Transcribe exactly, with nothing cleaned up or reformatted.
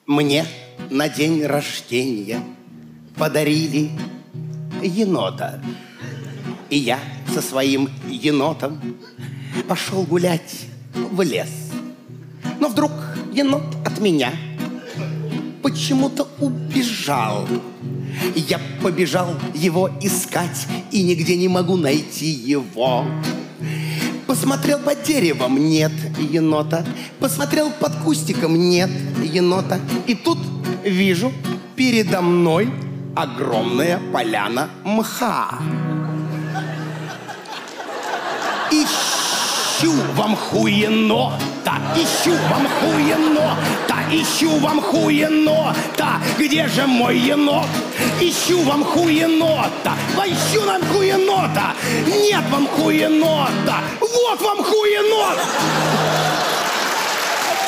Мне на день рождения подарили енота. И я со своим енотом пошел гулять в лес. Но вдруг енот от меня почему-то убежал. Я побежал его искать и нигде не могу найти его. Посмотрел под деревом, нет енота. Посмотрел под кустиком, нет енота. И тут вижу передо мной огромная поляна мха. Ищу во мху енота, ищу во мху енота, ищу во мху енота. Где же мой енот? Ищу во мху енота, ищу на мху енота. Нет во мху енота, вот во мху енот.